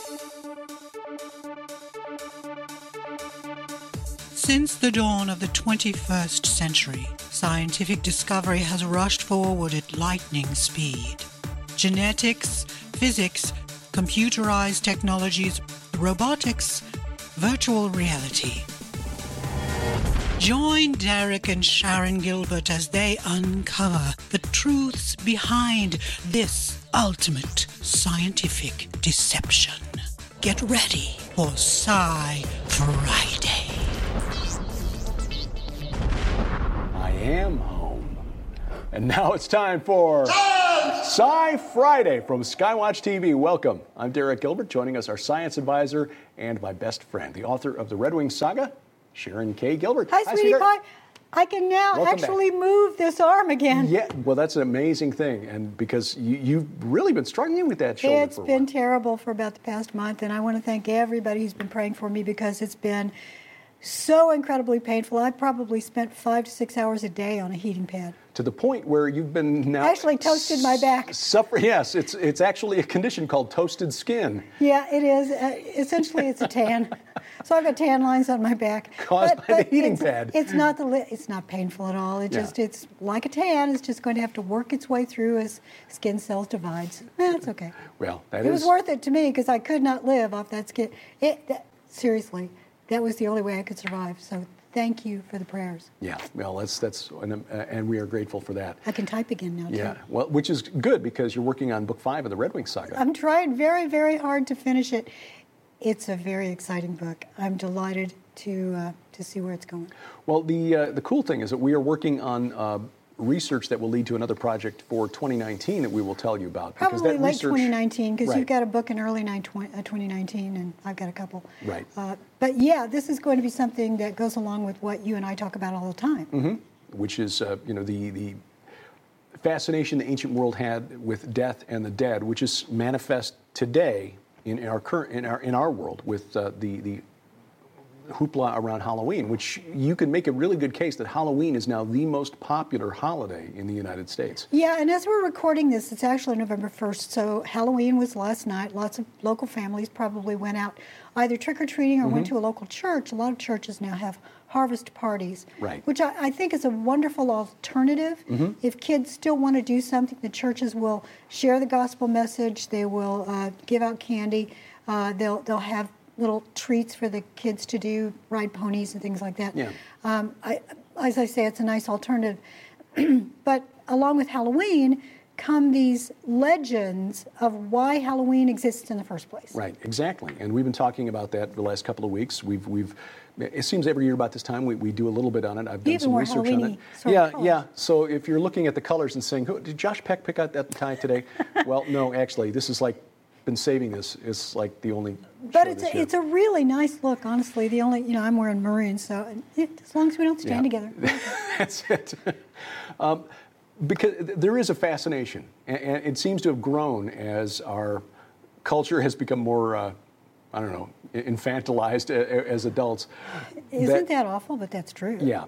Since the dawn of the 21st century, scientific discovery has rushed forward at lightning speed. Genetics, physics, computerized technologies, robotics, virtual reality. Join Derek and Sharon Gilbert as they uncover the truths behind this ultimate scientific deception. Get ready for Sci Friday. I am home. And now it's time for Sci Friday from Skywatch TV. Welcome. I'm Derek Gilbert. Joining us, our science advisor and my best friend, the author of the Red Wing Saga, Sharon K. Gilbert. Hi, sweetie pie. I can now Welcome actually back. move this arm again. Yeah, well, that's an amazing thing, and because you've really been struggling with that shoulder It's for a been while. terrible for about the past month, and I want to thank everybody who's been praying for me because it's been so incredibly painful. I probably spent 5 to 6 hours a day on a heating pad. To the point where you've been now Actually toasted my back. Yes, it's actually a condition called toasted skin. Yeah, it is. Essentially, it's a tan. So I've got tan lines on my back. Caused by the heating pad. It's not painful at all. It's like a tan. It's just going to have to work its way through as skin cells divides. It's okay. Well, It was worth it to me because I could not live off that skin. Seriously, that was the only way I could survive. So thank you for the prayers. Yeah, well, and we are grateful for that. I can type again now, too. Yeah, well, which is good because you're working on book 5 of the Red Wing Saga. I'm trying very, very hard to finish it. It's a very exciting book. I'm delighted to see where it's going. Well, the cool thing is that we are working on research that will lead to another project for 2019 that we will tell you about. Probably that late 2019, because Right. you've got a book in early 2019, and I've got a couple. Right. But yeah, this is going to be something that goes along with what you and I talk about all the time. Mm-hmm. Which is, the fascination the ancient world had with death and the dead, which is manifest today in our world with the hoopla around Halloween, which you can make a really good case that Halloween is now the most popular holiday in the United States. Yeah, and as we're recording this, it's actually November 1st, so Halloween was last night. Lots of local families probably went out either trick-or-treating or went to a local church. A lot of churches now have harvest parties, right. which I think is a wonderful alternative. If kids still want to do something, the churches will share the gospel message. They will give out candy. They'll have little treats for the kids to do, ride ponies and things like that. Yeah. As I say, it's a nice alternative. But along with Halloween come these legends of why Halloween exists in the first place. Right, exactly. And we've been talking about that for the last couple of weeks. It seems every year about this time we do a little bit on it. I've done some research on it. Yeah. So if you're looking at the colors and saying, did Josh Peck pick out that tie today? Well, no, actually, this is like been saving this. It's like the only. But it's a really nice look, honestly. The only, I'm wearing maroon, so as long as we don't stand together. That's it. Because there is a fascination, and it seems to have grown as our culture has become more, infantilized as adults. Isn't that awful? But that's true. Yeah.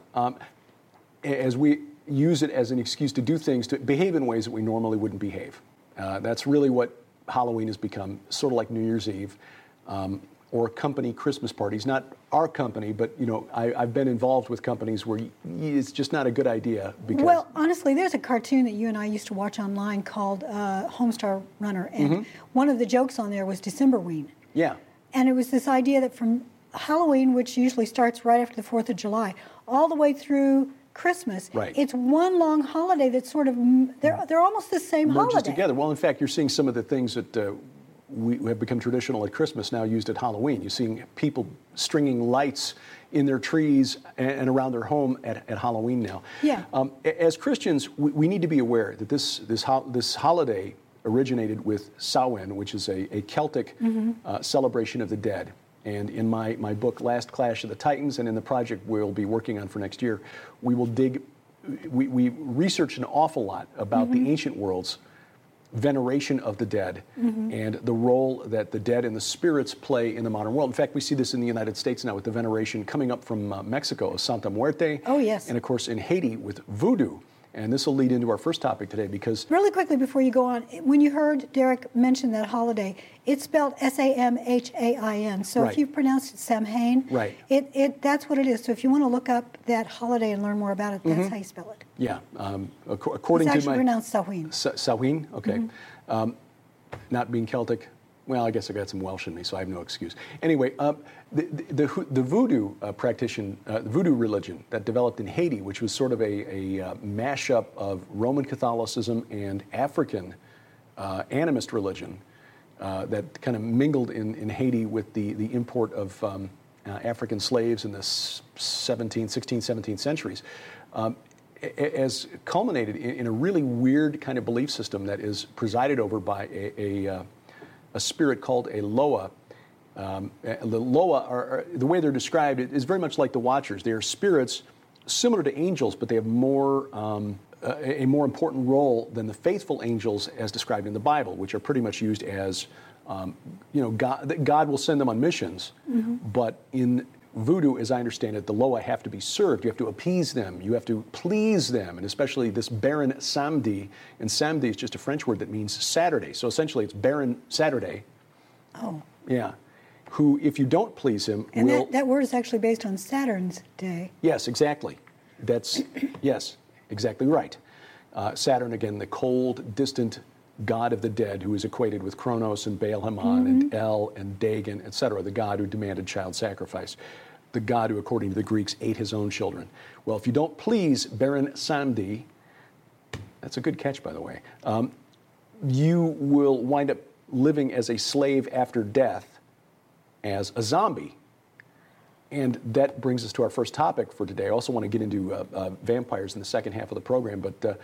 As we use it as an excuse to do things, to behave in ways that we normally wouldn't behave. That's really what Halloween has become, sort of like New Year's Eve, or company Christmas parties. Not our company, but I've been involved with companies where it's just not a good idea. Because well, honestly, there's a cartoon that you and I used to watch online called Homestar Runner, and one of the jokes on there was Decemberween. Yeah. And it was this idea that from Halloween, which usually starts right after the 4th of July, all the way through Christmas, it's one long holiday that's sort of, they're almost the same merges holiday. together. Well, in fact, you're seeing some of the things that we have become traditional at Christmas now used at Halloween. You're seeing people stringing lights in their trees and around their home at Halloween now. Yeah. As Christians, we need to be aware that this holiday originated with Samhain, which is a Celtic celebration of the dead. And in my book, Last Clash of the Titans, and in the project we'll be working on for next year, we researched an awful lot about the ancient world's veneration of the dead and the role that the dead and the spirits play in the modern world. In fact, we see this in the United States now with the veneration coming up from Mexico, Santa Muerte. Oh, yes. And, of course, in Haiti with voodoo. And this will lead into our first topic today because... Really quickly before you go on, when you heard Derek mention that holiday, it's spelled Samhain. So Right. if you pronounce it Samhain, Right. That's what it is. So if you want to look up that holiday and learn more about it, that's how you spell it. Yeah. According It's to actually my... pronounced Samhain. Samhain? Okay. Not being Celtic. Well, I guess I got some Welsh in me, so I have no excuse. Anyway, the voodoo the voodoo religion that developed in Haiti, which was sort of a mashup of Roman Catholicism and African animist religion that kind of mingled in Haiti with the import of African slaves in the 16th, 17th centuries, has culminated in a really weird kind of belief system that is presided over by a spirit called a Loa. The Loa are the way they're described is very much like the Watchers. They are spirits similar to angels, but they have a more important role than the faithful angels as described in the Bible, which are pretty much used as, God will send them on missions, but in voodoo, as I understand it, the Loa have to be served. You have to appease them. You have to please them, and especially this Baron Samedi. And Samedi is just a French word that means Saturday. So essentially, it's Baron Saturday. Oh. Yeah. Who, if you don't please him, And will... that word is actually based on Saturn's day. Yes, exactly. That's, yes, exactly right. Saturn, again, the cold, distant god of the dead who is equated with Kronos and Baal-Hamon and El and Dagon, etc., the god who demanded child sacrifice, the god who, according to the Greeks, ate his own children. Well, if you don't please Baron Samedi, that's a good catch, by the way, you will wind up living as a slave after death as a zombie. And that brings us to our first topic for today. I also want to get into vampires in the second half of the program, but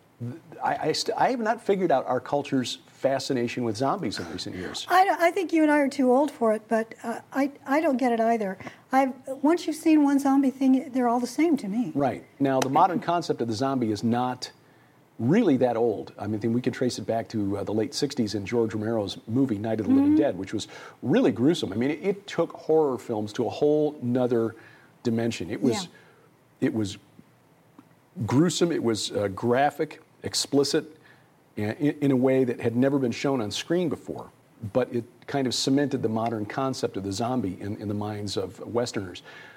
I have not figured out our culture's fascination with zombies in recent years. I think you and I are too old for it, but I don't get it either. Once you've seen one zombie thing, they're all the same to me. Right. Now, the modern concept of the zombie is not really that old. I mean, we can trace it back to the late 60s in George Romero's movie Night of the Living Dead, which was really gruesome. I mean, it took horror films to a whole nother dimension. It was gruesome, it was graphic, explicit, in a way that had never been shown on screen before. But it kind of cemented the modern concept of the zombie in the minds of Westerners.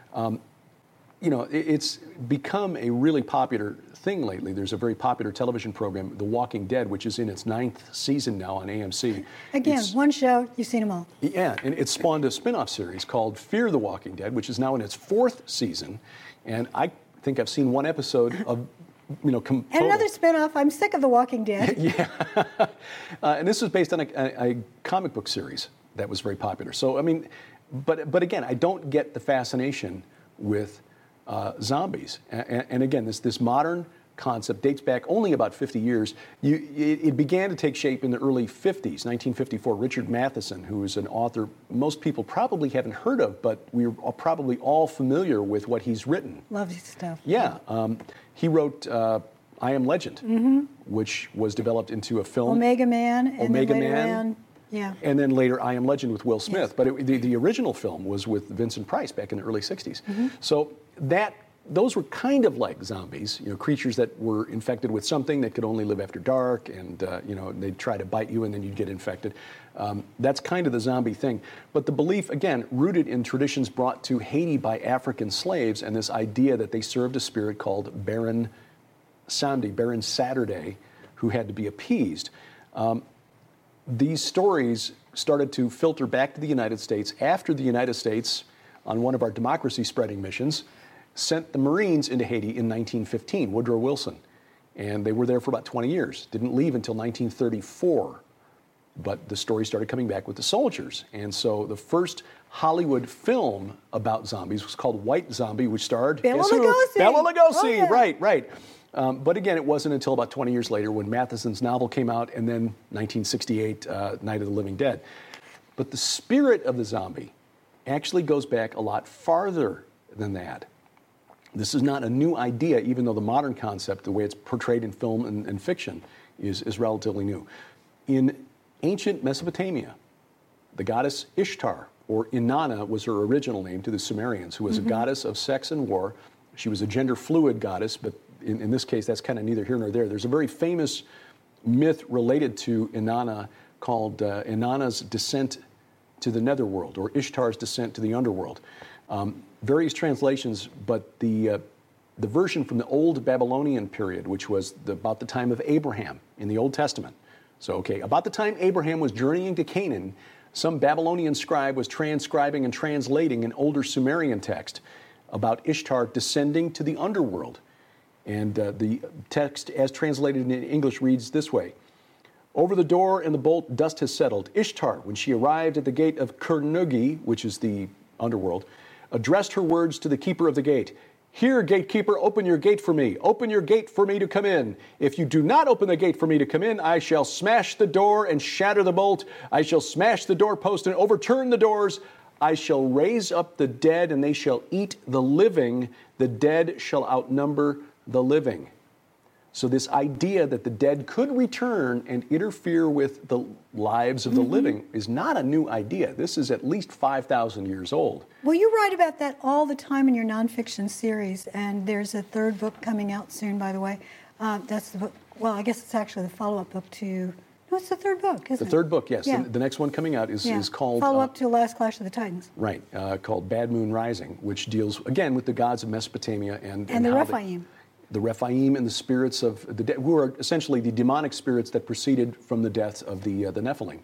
It's become a really popular thing lately. There's a very popular television program, The Walking Dead, which is in its 9th season now on AMC. Again, one show, you've seen them all. Yeah, and it spawned a spin-off series called Fear the Walking Dead, which is now in its 4th season. And I think I've seen one episode of, And another spin-off, I'm sick of The Walking Dead. Yeah. And this was based on a comic book series that was very popular. So, I mean, but again, I don't get the fascination with zombies. And again, this modern concept dates back only about 50 years. It began to take shape in the early 50s, 1954. Richard Matheson, who is an author most people probably haven't heard of, but we're probably all familiar with what he's written. Love his stuff. Yeah. He wrote I Am Legend, which was developed into a film. Omega Man. Omega Man. Yeah. And then later, I Am Legend with Will Smith. Yes. But the original film was with Vincent Price back in the early 60s. So those were kind of like zombies, creatures that were infected with something that could only live after dark, and they'd try to bite you and then you'd get infected. That's kind of the zombie thing. But the belief, again, rooted in traditions brought to Haiti by African slaves, and this idea that they served a spirit called Baron Samedi, Baron Saturday, who had to be appeased. These stories started to filter back to the United States after the United States, on one of our democracy-spreading missions, sent the Marines into Haiti in 1915, Woodrow Wilson. And they were there for about 20 years. Didn't leave until 1934. But the story started coming back with the soldiers. And so the first Hollywood film about zombies was called White Zombie, which starred... Bela Lugosi. Bela Lugosi, Oh, yeah. right. But again, it wasn't until about 20 years later when Matheson's novel came out, and then 1968, Night of the Living Dead. But the spirit of the zombie actually goes back a lot farther than that. This is not a new idea, even though the modern concept, the way it's portrayed in film and fiction, is relatively new. In ancient Mesopotamia, the goddess Ishtar, or Inanna was her original name to the Sumerians, who was a goddess of sex and war. She was a gender-fluid goddess, but in this case, that's kind of neither here nor there. There's a very famous myth related to Inanna called Inanna's descent to the netherworld, or Ishtar's descent to the underworld. Various translations, but the version from the old Babylonian period, which was about the time of Abraham in the Old Testament. So, okay, about the time Abraham was journeying to Canaan, some Babylonian scribe was transcribing and translating an older Sumerian text about Ishtar descending to the underworld. And the text, as translated in English, reads this way: "Over the door and the bolt dust has settled. Ishtar, when she arrived at the gate of Ker-Nugi," which is the underworld, "addressed her words to the keeper of the gate. 'Here, gatekeeper, open your gate for me. Open your gate for me to come in. If you do not open the gate for me to come in, I shall smash the door and shatter the bolt. I shall smash the doorpost and overturn the doors. I shall raise up the dead, and they shall eat the living. The dead shall outnumber the living.'" So this idea that the dead could return and interfere with the lives of the living is not a new idea. This is at least 5,000 years old. Well, you write about that all the time in your nonfiction series, and there's a third book coming out soon, by the way. That's the book. Well, I guess it's actually the follow-up book to... No, it's the third book, isn't it? The third book, yes. Yeah. The next one coming out is called... Follow-up to Last Clash of the Titans. Right, called Bad Moon Rising, which deals, again, with the gods of Mesopotamia and the Rephaim. The Rephaim and the spirits of the dead, who are essentially the demonic spirits that proceeded from the deaths of the Nephilim.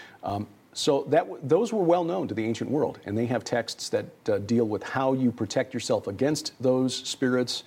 So those were well known to the ancient world, and they have texts that deal with how you protect yourself against those spirits,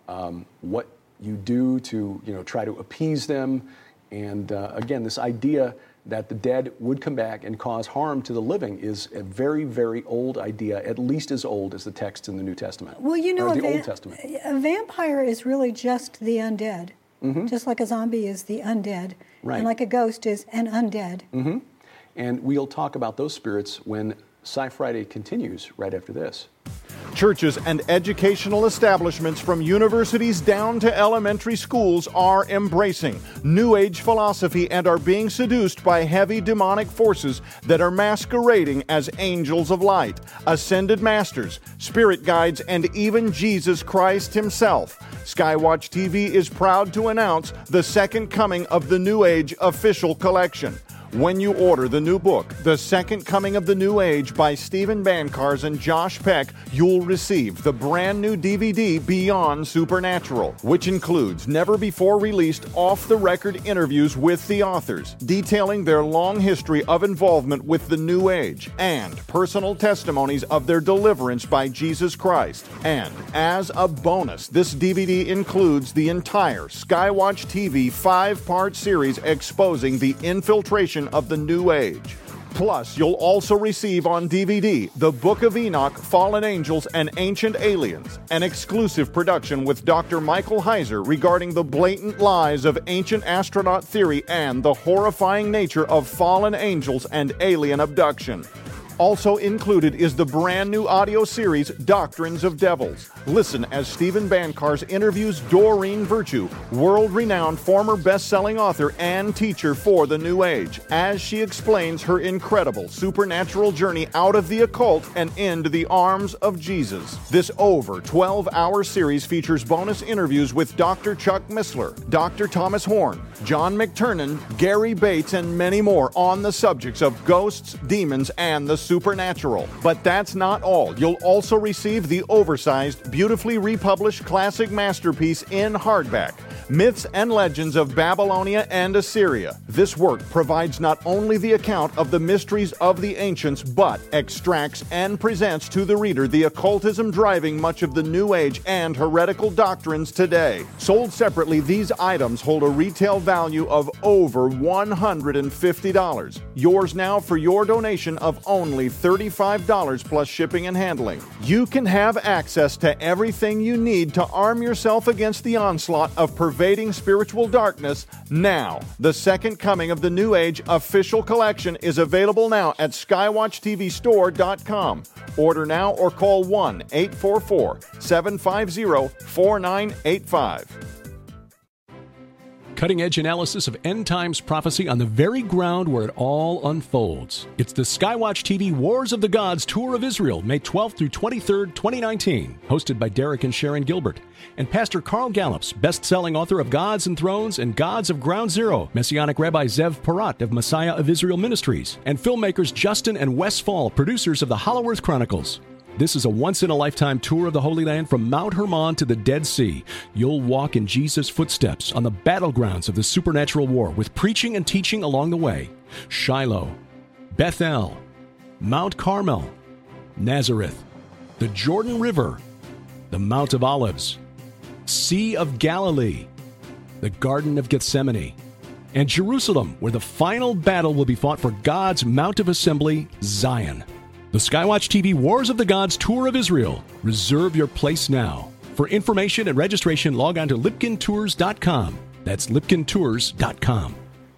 what you do to try to appease them, and again, this idea that the dead would come back and cause harm to the living is a very, very old idea, at least as old as the texts in the New Testament. Well, or the Old Testament. A vampire is really just the undead, just like a zombie is the undead, right. And like a ghost is an undead. Mm-hmm. And we'll talk about those spirits when Sci Friday continues right after this. Churches and educational establishments from universities down to elementary schools are embracing New Age philosophy and are being seduced by heavy demonic forces that are masquerading as angels of light, ascended masters, spirit guides, and even Jesus Christ himself. Skywatch TV is proud to announce the second coming of the New Age official collection. When you order the new book, The Second Coming of the New Age by Stephen Bancars and Josh Peck, you'll receive the brand new DVD Beyond Supernatural, which includes never-before-released off-the-record interviews with the authors, detailing their long history of involvement with the New Age, and personal testimonies of their deliverance by Jesus Christ. And as a bonus, this DVD includes the entire Skywatch TV 5-part series exposing the infiltration of the New Age. Plus, you'll also receive on DVD The Book of Enoch, Fallen Angels, and Ancient Aliens, an exclusive production with Dr. Michael Heiser regarding the blatant lies of ancient astronaut theory and the horrifying nature of fallen angels and alien abduction. Also included is the brand new audio series, Doctrines of Devils. Listen as Stephen Bancars interviews Doreen Virtue, world-renowned former best-selling author and teacher for the New Age, as she explains her incredible supernatural journey out of the occult and into the arms of Jesus. This over 12-hour series features bonus interviews with Dr. Chuck Missler, Dr. Thomas Horn, John McTernan, Gary Bates, and many more on the subjects of ghosts, demons, and the supernatural. But that's not all. You'll also receive the oversized, beautifully republished classic masterpiece in hardback, Myths and Legends of Babylonia and Assyria. This work provides not only the account of the mysteries of the ancients, but extracts and presents to the reader the occultism driving much of the New Age and heretical doctrines today. Sold separately, these items hold a retail value of over $150. Yours now for your donation of only $35 plus shipping and handling. You can have access to everything you need to arm yourself against the onslaught of pervading spiritual darkness now. The Second Coming of the New Age official collection is available now at skywatchtvstore.com. Order now or call 1-844-750-4985. Cutting-edge analysis of end times prophecy on the very ground where it all unfolds. It's the Skywatch TV Wars of the Gods Tour of Israel, May 12th through 23rd, 2019, hosted by Derek and Sharon Gilbert. And Pastor Carl Gallups, best-selling author of Gods and Thrones and Gods of Ground Zero, Messianic Rabbi Zev Porat of Messiah of Israel Ministries, and filmmakers Justin and Wes Fall, producers of the Hollow Earth Chronicles. This is a once-in-a-lifetime tour of the Holy Land from Mount Hermon to the Dead Sea. You'll walk in Jesus' footsteps on the battlegrounds of the supernatural war with preaching and teaching along the way. Shiloh, Bethel, Mount Carmel, Nazareth, the Jordan River, the Mount of Olives, Sea of Galilee, the Garden of Gethsemane, and Jerusalem, where the final battle will be fought for God's Mount of Assembly, Zion. The Skywatch TV Wars of the Gods Tour of Israel. Reserve your place now. For information and registration, log on to lipkintours.com. That's lipkintours.com.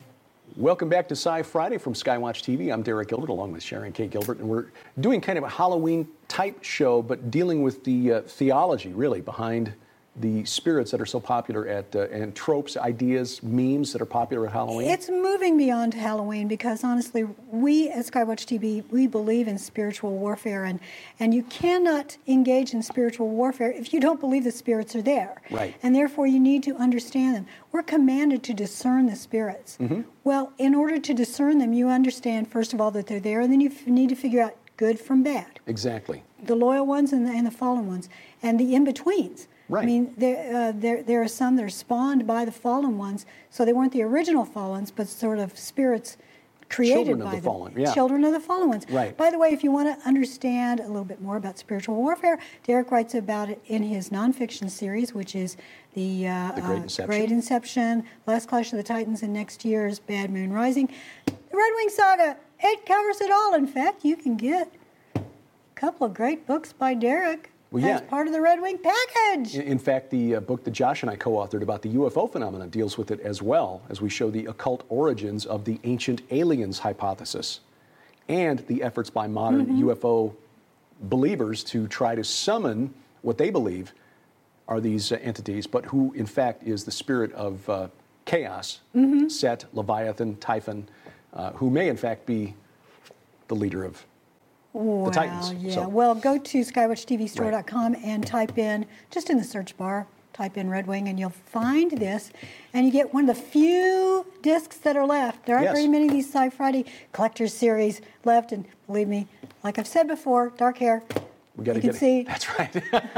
Welcome back to Sci Friday from Skywatch TV. I'm Derek Gilbert along with Sharon K. Gilbert, and we're doing kind of a Halloween-type show, but dealing with the theology, really, behind the spirits that are so popular and tropes, ideas, memes that are popular at Halloween? It's moving beyond Halloween because, honestly, we at Skywatch TV, we believe in spiritual warfare, and you cannot engage in spiritual warfare if you don't believe the spirits are there. Right. And therefore, you need to understand them. We're commanded to discern the spirits. Mm-hmm. Well, in order to discern them, you understand, first of all, that they're there, and then you need to figure out good from bad. Exactly. The loyal ones and the fallen ones, and the in-betweens. Right. I mean, there are some that are spawned by the fallen ones, so they weren't the original fallens, but sort of spirits created children by of the fallen, yeah. Children of the fallen ones. Right. By the way, if you want to understand a little bit more about spiritual warfare, Derek writes about it in his nonfiction series, which is the Great Inception, Last Clash of the Titans, and next year's Bad Moon Rising. The Red Wing Saga, it covers it all. In fact, you can get a couple of great books by Derek. As part of the Red Wing package. In fact, the book that Josh and I co-authored about the UFO phenomenon deals with it as well, as we show the occult origins of the ancient aliens hypothesis and the efforts by modern UFO believers to try to summon what they believe are these entities, but who in fact is the spirit of chaos, Set, Leviathan, Typhon, who may in fact be the leader of the Titans. Yeah. So. Well, go to skywatchtvstore.com and type in, just in the search bar, type in Red Wing, and you'll find this. And you get one of the few discs that are left. There aren't very many of these Sci Friday collector's series left. And believe me, like I've said before, dark hair. We got to get it. See. That's right.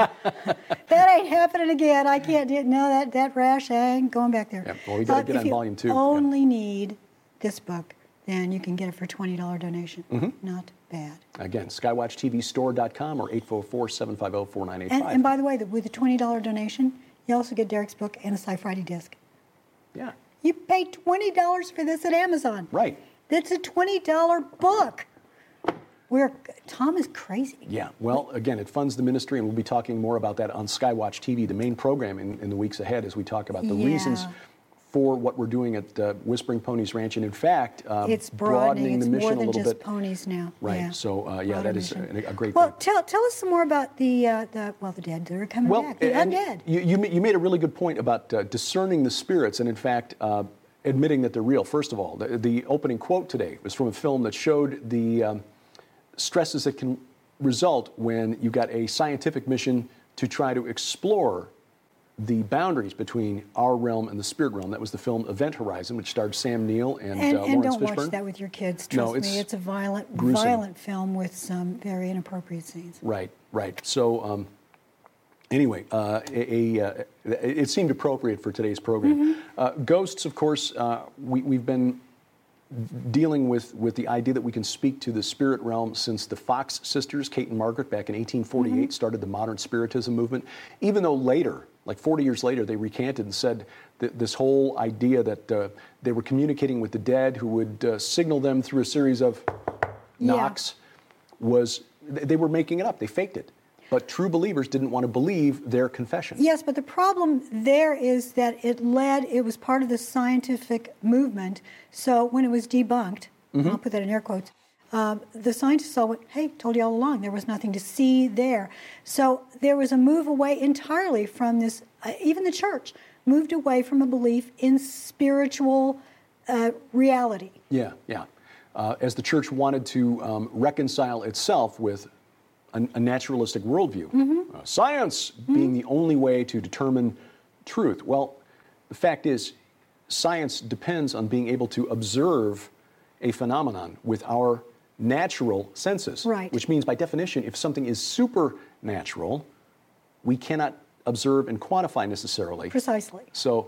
That ain't happening again. I can't do it. No, that rash, I ain't going back there. Yeah, well, we got to get on volume 2. If you only need this book, then you can get it for a $20 donation. Not bad. Again, skywatchtvstore.com or 844-750-4985. And by the way, with the $20 donation, you also get Derek's book and a Sci Friday disc. Yeah. You pay $20 for this at Amazon. Right. That's a $20 book. Tom is crazy. Yeah. Well, again, it funds the ministry, and we'll be talking more about that on Skywatch TV, the main program in the weeks ahead, as we talk about the reasons for what we're doing at Whispering Ponies Ranch, and in fact, it's broadening the mission a little bit. It's more than just ponies now. Right. Yeah. So, that is a great thing. Well, tell us some more about the dead that are coming back, the undead. You made a really good point about discerning the spirits, and in fact, admitting that they're real. First of all, the opening quote today was from a film that showed the stresses that can result when you've got a scientific mission to try to explore the boundaries between our realm and the spirit realm. That was the film Event Horizon, which starred Sam Neill and Lawrence Fishburne. And don't Fishburne. watch that with your kids. Trust me, it's a gruesome. violent film with some very inappropriate scenes. Right. So, anyway, it seemed appropriate for today's program. Ghosts, of course, we've been dealing with the idea that we can speak to the spirit realm since the Fox sisters, Kate and Margaret, back in 1848, started the modern spiritism movement. Even though later, like 40 years later, they recanted and said that this whole idea that they were communicating with the dead who would signal them through a series of knocks they were making it up. They faked it. But true believers didn't want to believe their confession. Yes, but the problem there is that it was part of the scientific movement. So when it was debunked, I'll put that in air quotes, the scientists all went, hey, told you all along, there was nothing to see there. So there was a move away entirely from this, even the church moved away from a belief in spiritual reality. Yeah. As the church wanted to reconcile itself with a naturalistic worldview, science being the only way to determine truth. Well, the fact is, science depends on being able to observe a phenomenon with our natural senses. Right. Which means, by definition, if something is supernatural, we cannot observe and quantify necessarily. Precisely. So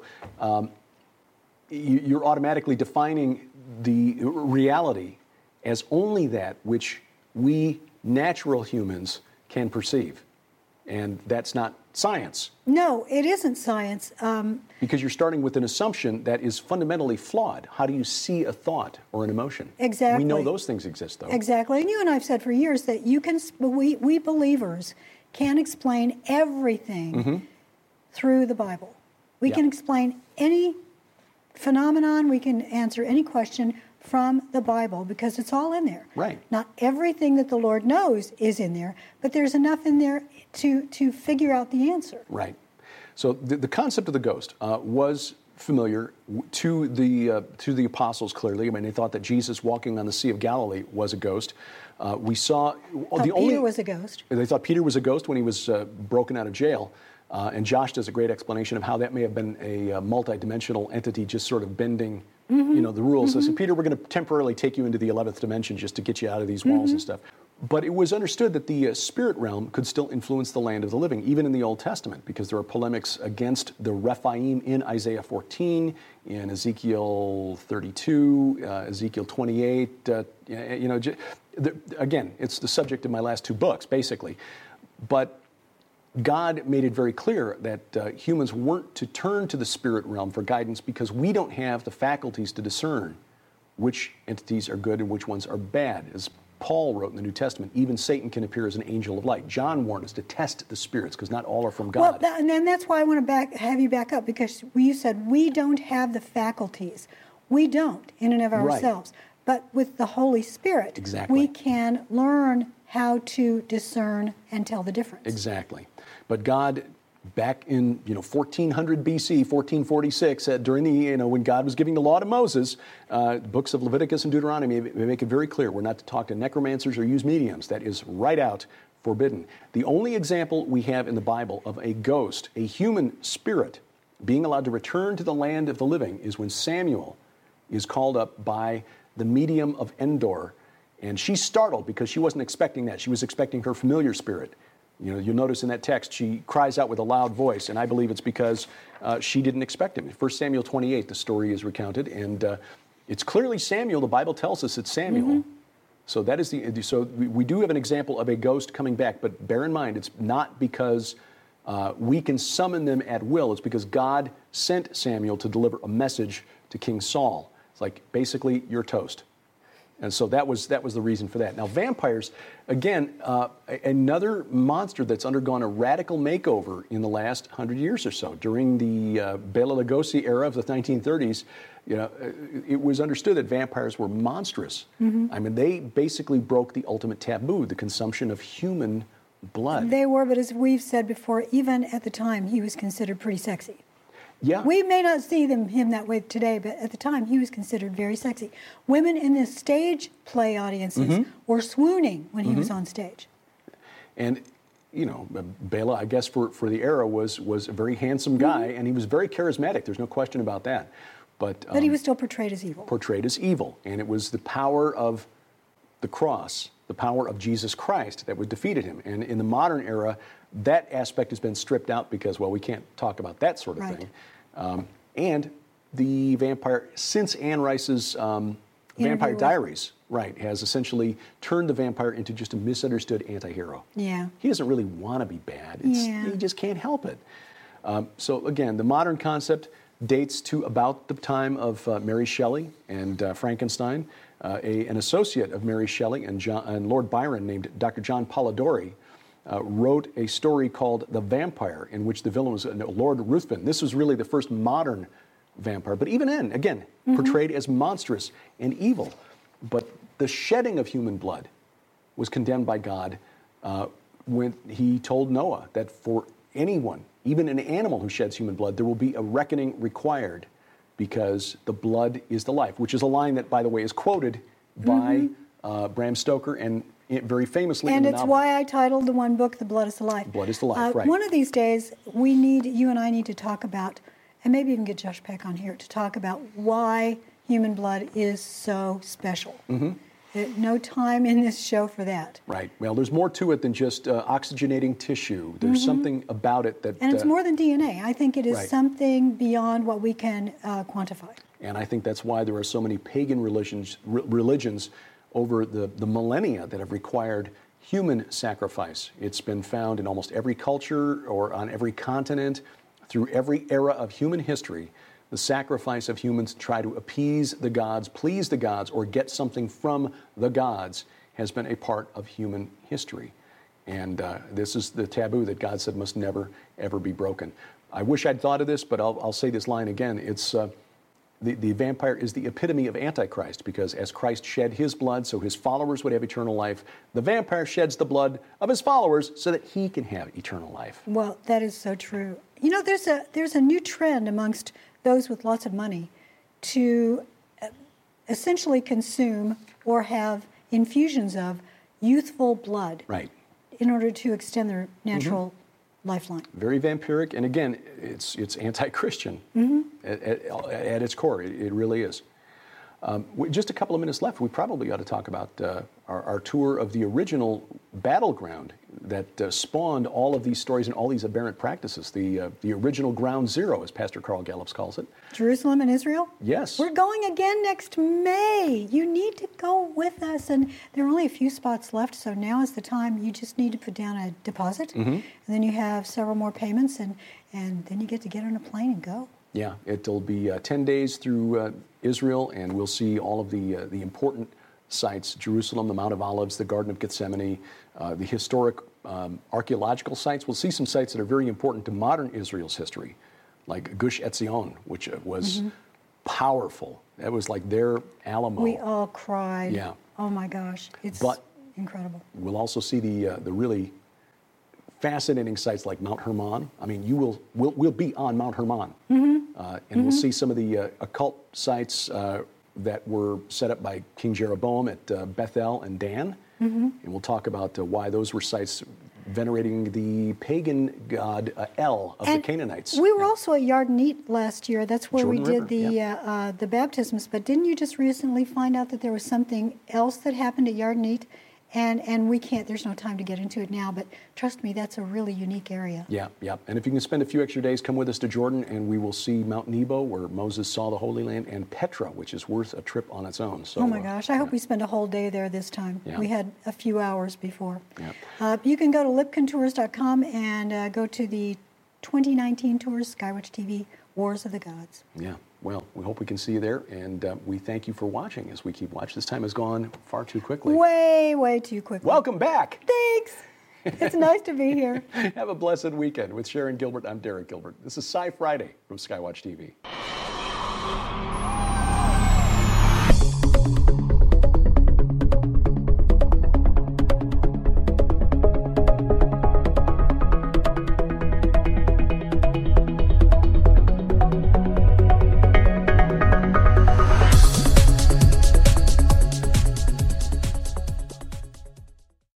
you're automatically defining the reality as only that which we natural humans can perceive. And that's not science. No, it isn't science. Because you're starting with an assumption that is fundamentally flawed. How do you see a thought or an emotion? Exactly. We know those things exist, though. Exactly. And you and I have said for years that we believers can explain everything through the Bible. We can explain any phenomenon, we can answer any question from the Bible because it's all in there. Right. Not everything that the Lord knows is in there, but there's enough in there to figure out the answer. Right. So the concept of the ghost was familiar to the apostles, clearly. I mean, they thought that Jesus walking on the Sea of Galilee was a ghost. We saw Peter was a ghost. They thought Peter was a ghost when he was broken out of jail. And Josh does a great explanation of how that may have been a multi-dimensional entity just sort of bending the rules. So Peter, we're going to temporarily take you into the 11th dimension just to get you out of these walls and stuff. But it was understood that the spirit realm could still influence the land of the living, even in the Old Testament, because there are polemics against the Rephaim in Isaiah 14, in Ezekiel 32, Ezekiel 28. Again, it's the subject of my last two books, basically. But God made it very clear that humans weren't to turn to the spirit realm for guidance because we don't have the faculties to discern which entities are good and which ones are bad. As Paul wrote in the New Testament, even Satan can appear as an angel of light. John warned us to test the spirits because not all are from God. Well, and then that's why I want to have you back up, because you said we don't have the faculties. We don't in and of ourselves. But with the Holy Spirit, we can learn how to discern and tell the difference. Exactly. But God, back in 1400 BC, 1446, during the when God was giving the law to Moses, books of Leviticus and Deuteronomy make it very clear we're not to talk to necromancers or use mediums. That is right out forbidden. The only example we have in the Bible of a ghost, a human spirit, being allowed to return to the land of the living is when Samuel is called up by the medium of Endor, and she's startled because she wasn't expecting that. She was expecting her familiar spirit. You'll notice in that text, she cries out with a loud voice, and I believe it's because she didn't expect him. In 1 Samuel 28, the story is recounted, and it's clearly Samuel. The Bible tells us it's Samuel. So that is so we do have an example of a ghost coming back, but bear in mind, it's not because we can summon them at will. It's because God sent Samuel to deliver a message to King Saul. It's like, basically, you're toast. And so that was the reason for that. Now, vampires, again, another monster that's undergone a radical makeover in the last 100 years or so. During the Bela Lugosi era of the 1930s, it was understood that vampires were monstrous. I mean, they basically broke the ultimate taboo, the consumption of human blood. They were, but as we've said before, even at the time, he was considered pretty sexy. Yeah. We may not see him that way today, but at the time he was considered very sexy. Women in the stage play audiences were swooning when he was on stage. And, Bela, I guess for the era, was a very handsome guy, and he was very charismatic. There's no question about that. But he was still portrayed as evil. And it was the power of the cross, the power of Jesus Christ that would defeated him. And in the modern era, that aspect has been stripped out because, well, we can't talk about that sort of thing. And the vampire, since Anne Rice's Vampire Diaries, has essentially turned the vampire into just a misunderstood anti-hero. Yeah. He doesn't really want to be bad. He just can't help it. So again, the modern concept dates to about the time of Mary Shelley and Frankenstein. An associate of Mary Shelley and Lord Byron named Dr. John Polidori wrote a story called The Vampire, in which the villain was Lord Ruthven. This was really the first modern vampire, but even then, again, portrayed as monstrous and evil. But the shedding of human blood was condemned by God when he told Noah that for anyone even an animal who sheds human blood, there will be a reckoning required because the blood is the life, which is a line that, by the way, is quoted by Bram Stoker and very famously in the novel. And it's why I titled the one book, The Blood is the Life. Blood is the Life, right. One of these days, you and I need to talk about, and maybe even get Josh Peck on here to talk about why human blood is so special. No time in this show for that. Right. Well, there's more to it than just oxygenating tissue. There's something about it that... And it's more than DNA. I think it is right. something beyond what we can quantify. And I think that's why there are so many pagan religions over the millennia that have required human sacrifice. It's been found in almost every culture or on every continent through every era of human history. The sacrifice of humans to try to appease the gods, please the gods, or get something from the gods has been a part of human history. And this is the taboo that God said must never, ever be broken. I wish I'd thought of this, but I'll say this line again. It's the vampire is the epitome of Antichrist, because as Christ shed his blood so his followers would have eternal life, the vampire sheds the blood of his followers so that he can have eternal life. Well, that is so true. You know, there's a new trend amongst those with lots of money to essentially consume or have infusions of youthful blood, right, in order to extend their natural lifeline. Very vampiric, and again, it's anti-Christian at its core. It really is. Just a couple of minutes left. We probably ought to talk about our tour of the original battleground that spawned all of these stories and all these aberrant practices. The original ground zero, as Pastor Carl Gallups calls it. Jerusalem and Israel? Yes. We're going again next May. You need to go with us. And there are only a few spots left, so now is the time. You just need to put down a deposit, and then you have several more payments, and then you get to get on a plane and go. Yeah, it'll be 10 days through Israel, and we'll see all of the important sites: Jerusalem, the Mount of Olives, the Garden of Gethsemane, the historic archaeological sites. We'll see some sites that are very important to modern Israel's history, like Gush Etzion, which was powerful. That was like their Alamo. We all cried. Yeah. Oh my gosh, it's incredible. We'll also see the really fascinating sites like Mount Hermon. I mean, we'll be on Mount Hermon, and we'll see some of the occult sites that were set up by King Jeroboam at Bethel and Dan, and we'll talk about why those were sites venerating the pagan god El of the Canaanites. We were also at Yarden Eat last year. That's where Jordan we River, did the baptisms. But didn't you just recently find out that there was something else that happened at Yarden Eat? And we can't, there's no time to get into it now, but trust me, that's a really unique area. Yeah. And if you can spend a few extra days, come with us to Jordan, and we will see Mount Nebo, where Moses saw the Holy Land, and Petra, which is worth a trip on its own. So, oh my gosh, I hope we spend a whole day there this time. Yeah. We had a few hours before. Yeah. You can go to lipkintours.com and go to the 2019 tours, Skywatch TV, Wars of the Gods. Yeah. Well, we hope we can see you there, and we thank you for watching as we keep watching. This time has gone far too quickly. Way too quickly. Welcome back. Thanks. It's nice to be here. Have a blessed weekend. With Sharon Gilbert, I'm Derek Gilbert. This is Sci Friday from Skywatch TV.